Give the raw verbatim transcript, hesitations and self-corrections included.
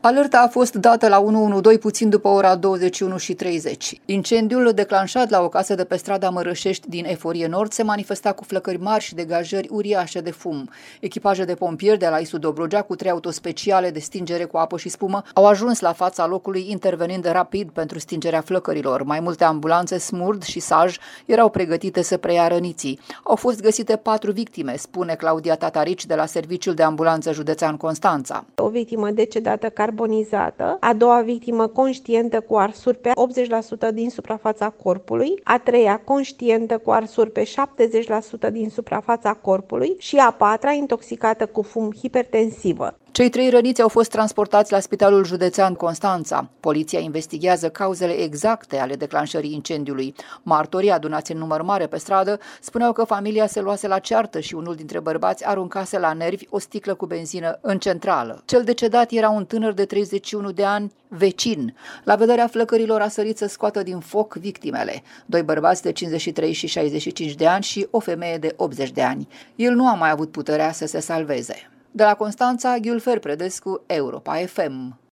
Alerta a fost dată la unu unu doi puțin după ora douăzeci și unu și treizeci. Incendiul declanșat la o casă de pe strada Mărășești din Eforie Nord se manifesta cu flăcări mari și degajări uriașe de fum. Echipaje de pompieri de la I S U Dobrogea cu trei autospeciale de stingere cu apă și spumă au ajuns la fața locului intervenind rapid pentru stingerea flăcărilor. Mai multe ambulanțe Smurd și Saj erau pregătite să preia răniții. Au fost găsite patru victime, spune Claudia Tatarici de la Serviciul de Ambulanță Județean Constanța. O victimă decedată carbonizată, a doua victimă conștientă cu arsuri pe optzeci la sută din suprafața corpului, a treia conștientă cu arsuri pe șaptezeci la sută din suprafața corpului și a patra intoxicată cu fum hipertensivă. Cei trei răniți au fost transportați la Spitalul Județean Constanța. Poliția investigează cauzele exacte ale declanșării incendiului. Martorii, adunați în număr mare pe stradă, spuneau că familia se luase la ceartă și unul dintre bărbați aruncase la nervi o sticlă cu benzină în centrală. Cel decedat era un tânăr de treizeci și unu de ani, vecin. La vederea flăcărilor a sărit să scoată din foc victimele, doi bărbați de cincizeci și trei și șaizeci și cinci de ani și o femeie de optzeci de ani. El nu a mai avut puterea să se salveze. De la Constanța, Ghiulfer Predescu, Europa F M.